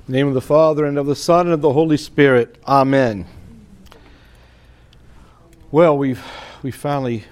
In the name of the Father, and of the Son, and of the Holy Spirit. Amen. Well, we've finally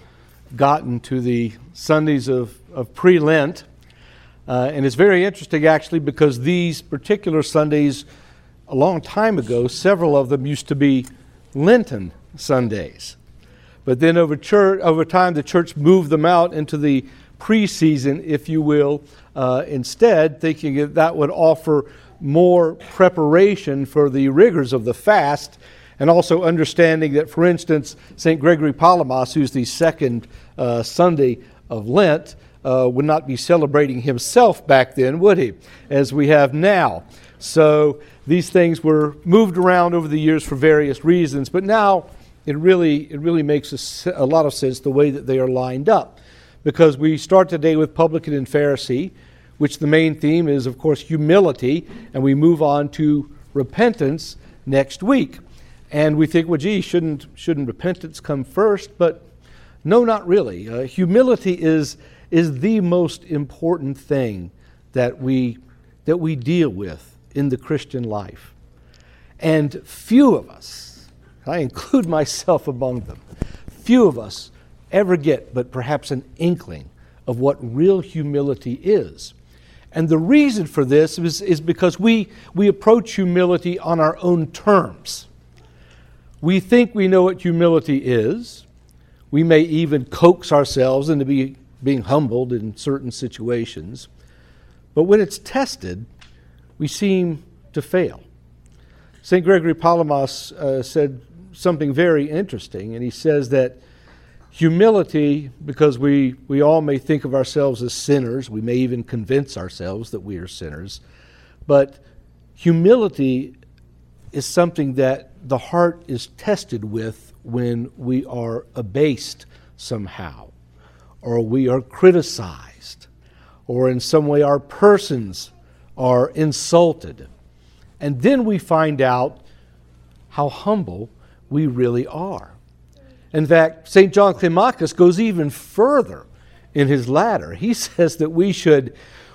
gotten to the Sundays of pre-Lent. And it's very interesting, actually, because these particular Sundays, a long time ago, several of them used to be Lenten Sundays. But then over time, the church moved them out into the pre-season, if you will, instead, thinking that would offer more preparation for the rigors of the fast, and also understanding that, for instance, St. Gregory Palamas, who's the second Sunday of Lent, would not be celebrating himself back then, would he, as we have now. So these things were moved around over the years for various reasons, but now it really makes a lot of sense the way that they are lined up, because we start today with Publican and Pharisee, which the main theme is, of course, humility, and we move on to repentance next week. And we think, well, gee, shouldn't repentance come first? But no, not really. Humility is the most important thing that we deal with in the Christian life. And few of us, I include myself among them, few of us ever get but perhaps an inkling of what real humility is. And the reason for this is because we approach humility on our own terms. We think we know what humility is. We may even coax ourselves into being humbled in certain situations. But when it's tested, we seem to fail. St. Gregory Palamas said something very interesting, and he says that humility, because we all may think of ourselves as sinners, we may even convince ourselves that we are sinners, but humility is something that the heart is tested with when we are abased somehow, or we are criticized, or in some way our persons are insulted. And then we find out how humble we really are. In fact, St. John Climacus goes even further in his ladder. He says that we should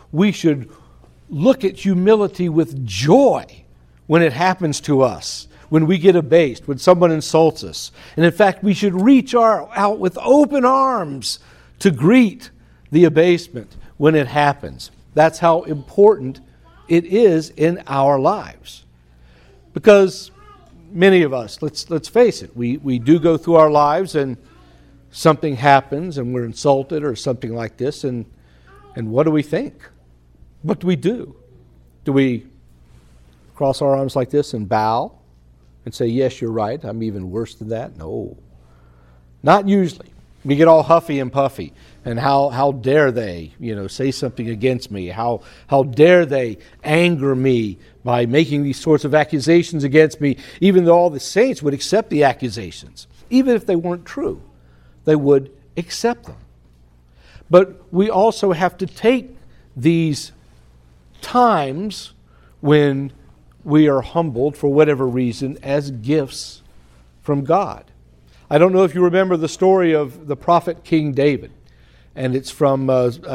look at humility with joy when it happens to us, when we get abased, when someone insults us. And in fact, we should reach out with open arms to greet the abasement when it happens. That's how important it is in our lives. Because many of us, let's face it, we do go through our lives and something happens and we're insulted or something like this, and what do we think? What do we do? Do we cross our arms like this and bow and say, yes, you're right, I'm even worse than that? No. Not usually. We get all huffy and puffy, and how dare they, say something against me? How dare they anger me by making these sorts of accusations against me, even though all the saints would accept the accusations. Even if they weren't true, they would accept them. But we also have to take these times when we are humbled for whatever reason as gifts from God. I don't know if you remember the story of the prophet King David, and it's from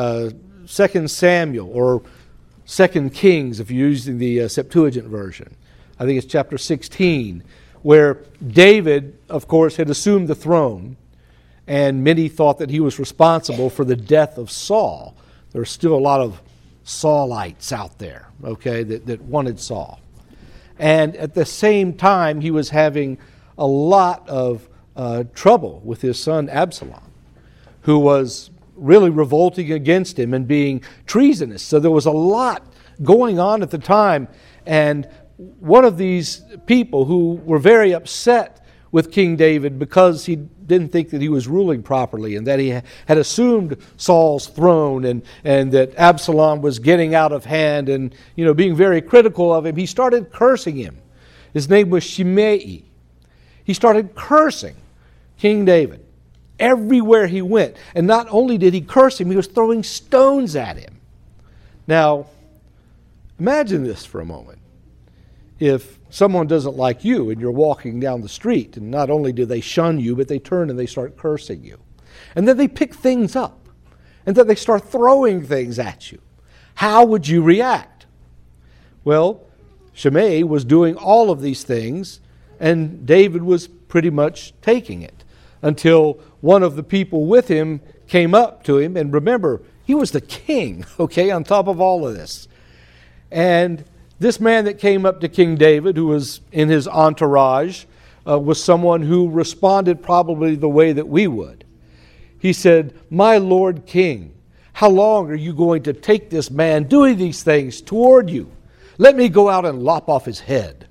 2 Samuel or 2 Kings, if you're using the Septuagint version. I think it's chapter 16, where David, of course, had assumed the throne, and many thought that he was responsible for the death of Saul. There are still a lot of Saulites out there, okay, that wanted Saul. And at the same time, he was having a lot of trouble with his son Absalom, who was really revolting against him and being treasonous. So there was a lot going on at the time. And one of these people who were very upset with King David because he didn't think that he was ruling properly and that he had assumed Saul's throne and that Absalom was getting out of hand and being very critical of him, he started cursing him. His name was Shimei. He started cursing King David everywhere he went. And not only did he curse him, he was throwing stones at him. Now, imagine this for a moment. If someone doesn't like you and you're walking down the street, and not only do they shun you, but they turn and they start cursing you. And then they pick things up. And then they start throwing things at you. How would you react? Well, Shimei was doing all of these things, and David was pretty much taking it until one of the people with him came up to him. And remember, he was the king, okay, on top of all of this. And this man that came up to King David, who was in his entourage, was someone who responded probably the way that we would. He said, "My Lord King, how long are you going to take this man doing these things toward you? Let me go out and lop off his head."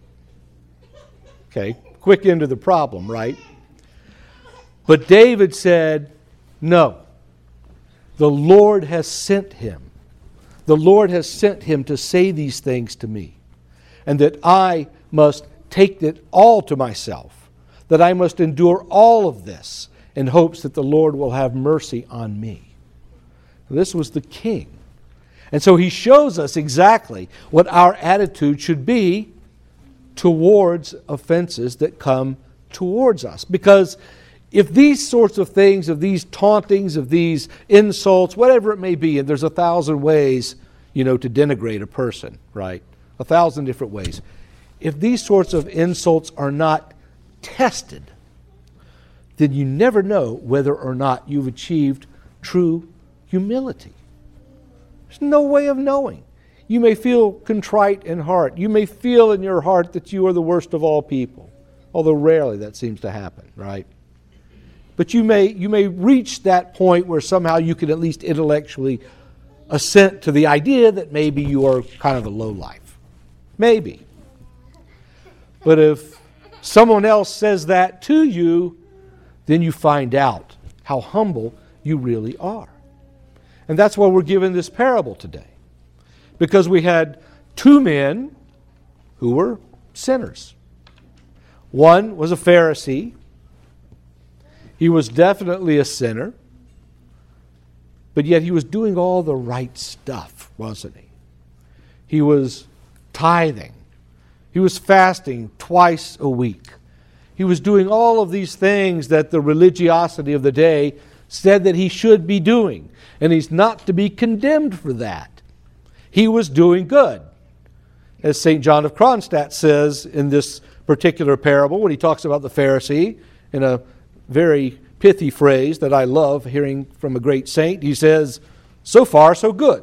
Okay, quick into the problem, right? But David said, "No, the Lord has sent him. The Lord has sent him to say these things to me, and that I must take it all to myself, that I must endure all of this in hopes that the Lord will have mercy on me." This was the king. And so he shows us exactly what our attitude should be towards offenses that come towards us. Because if these sorts of things, of these tauntings, of these insults, whatever it may be, and there's 1,000 ways, to denigrate a person, right? 1,000 different ways. If these sorts of insults are not tested, then you never know whether or not you've achieved true humility. There's no way of knowing. You may feel contrite in heart. You may feel in your heart that you are the worst of all people, although rarely that seems to happen, right? But you may reach that point where somehow you can at least intellectually assent to the idea that maybe you are kind of a lowlife. Maybe. But if someone else says that to you, then you find out how humble you really are. And that's why we're given this parable today. Because we had two men who were sinners. One was a Pharisee. He was definitely a sinner. But yet he was doing all the right stuff, wasn't he? He was tithing. He was fasting twice a week. He was doing all of these things that the religiosity of the day said that he should be doing. And he's not to be condemned for that. He was doing good. As St. John of Kronstadt says in this particular parable, when he talks about the Pharisee, in a very pithy phrase that I love hearing from a great saint, he says, "So far, so good."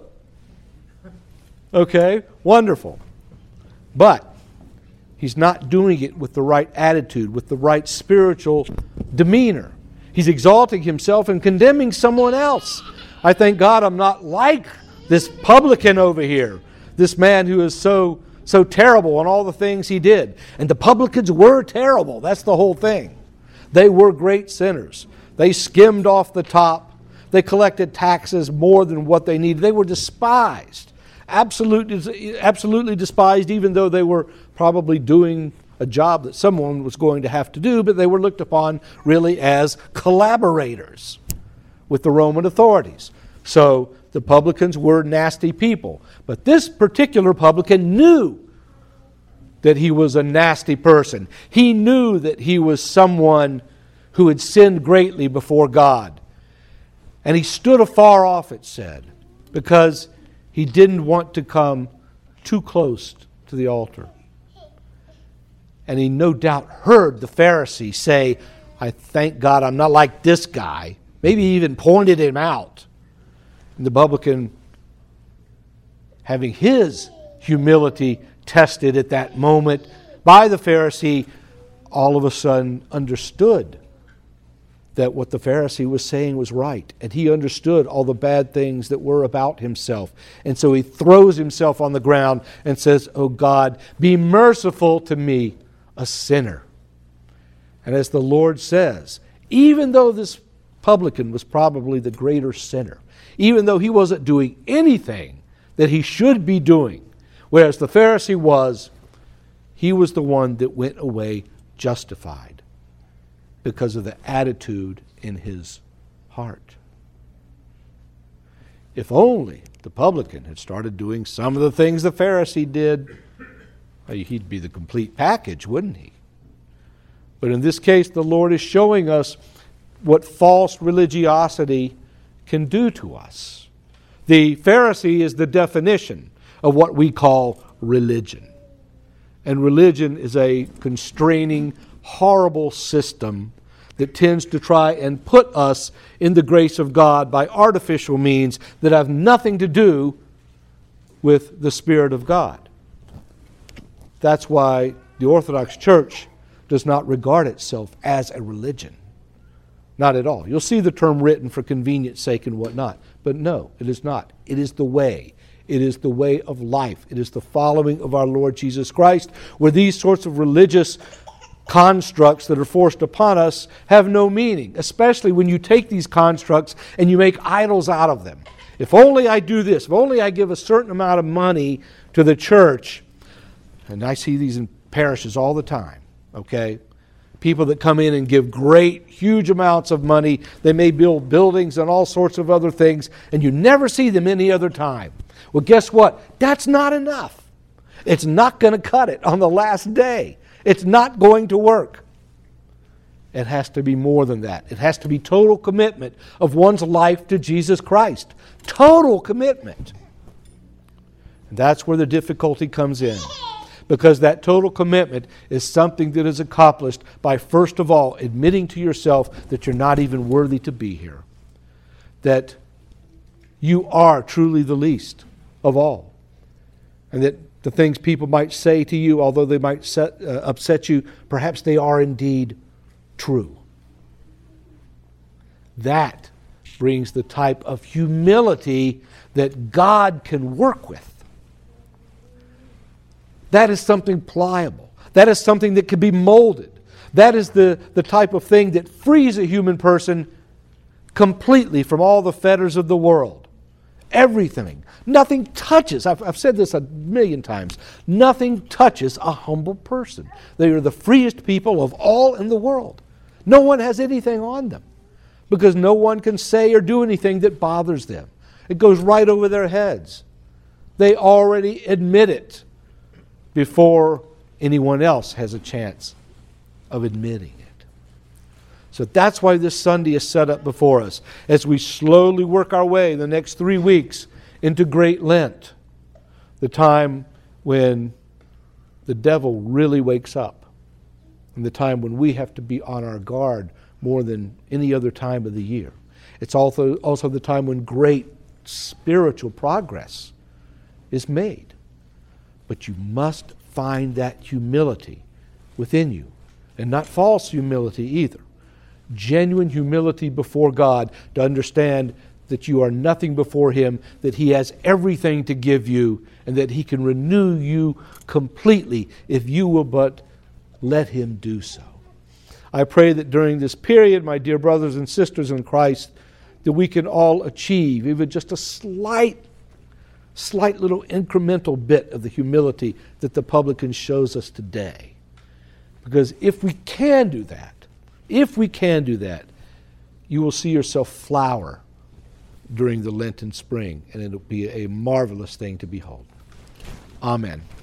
Okay, wonderful. But he's not doing it with the right attitude, with the right spiritual demeanor. He's exalting himself and condemning someone else. I thank God I'm not like this publican over here, this man who is so terrible on all the things he did. And the publicans were terrible. That's the whole thing. They were great sinners. They skimmed off the top. They collected taxes more than what they needed. They were despised. Absolutely despised, even though they were probably doing a job that someone was going to have to do, but they were looked upon really as collaborators with the Roman authorities. So the publicans were nasty people. But this particular publican knew that he was a nasty person. He knew that he was someone who had sinned greatly before God. And he stood afar off, it said, because he didn't want to come too close to the altar. And he no doubt heard the Pharisee say, "I thank God I'm not like this guy." Maybe even pointed him out. And the publican, having his humility tested at that moment by the Pharisee, all of a sudden understood that what the Pharisee was saying was right. And he understood all the bad things that were about himself. And so he throws himself on the ground and says, "Oh God, be merciful to me, a sinner." And as the Lord says, even though this publican was probably the greater sinner, even though he wasn't doing anything that he should be doing, whereas the Pharisee was, he was the one that went away justified because of the attitude in his heart. If only the publican had started doing some of the things the Pharisee did, he'd be the complete package, wouldn't he? But in this case, the Lord is showing us what false religiosity can do to us. The Pharisee is the definition of what we call religion. And religion is a constraining, horrible system that tends to try and put us in the grace of God by artificial means that have nothing to do with the Spirit of God. That's why the Orthodox Church does not regard itself as a religion. Not at all. You'll see the term written for convenience sake and whatnot. But no, it is not. It is the way. It is the way of life. It is the following of our Lord Jesus Christ, where these sorts of religious constructs that are forced upon us have no meaning, especially when you take these constructs and you make idols out of them. If only I do this, if only I give a certain amount of money to the church, and I see these in parishes all the time, okay? People that come in and give great, huge amounts of money. They may build buildings and all sorts of other things, and you never see them any other time. Well, guess what? That's not enough. It's not going to cut it on the last day. It's not going to work. It has to be more than that. It has to be total commitment of one's life to Jesus Christ. Total commitment. And that's where the difficulty comes in. Because that total commitment is something that is accomplished by, first of all, admitting to yourself that you're not even worthy to be here. That you are truly the least of all. And that the things people might say to you, although they might upset you, perhaps they are indeed true. That brings the type of humility that God can work with. That is something pliable. That is something that can be molded. That is the type of thing that frees a human person completely from all the fetters of the world. Everything. Nothing touches, I've said this a million times, nothing touches a humble person. They are the freest people of all in the world. No one has anything on them because no one can say or do anything that bothers them. It goes right over their heads. They already admit it before anyone else has a chance of admitting it. So that's why this Sunday is set up before us as we slowly work our way the next 3 weeks into Great Lent, the time when the devil really wakes up, and the time when we have to be on our guard more than any other time of the year. It's also the time when great spiritual progress is made. But you must find that humility within you, and not false humility either. Genuine humility before God to understand that you are nothing before Him, that He has everything to give you, and that He can renew you completely if you will but let Him do so. I pray that during this period, my dear brothers and sisters in Christ, that we can all achieve even just a slight little incremental bit of the humility that the publican shows us today. Because if we can do that, you will see yourself flower during the Lenten spring, and it'll be a marvelous thing to behold. Amen.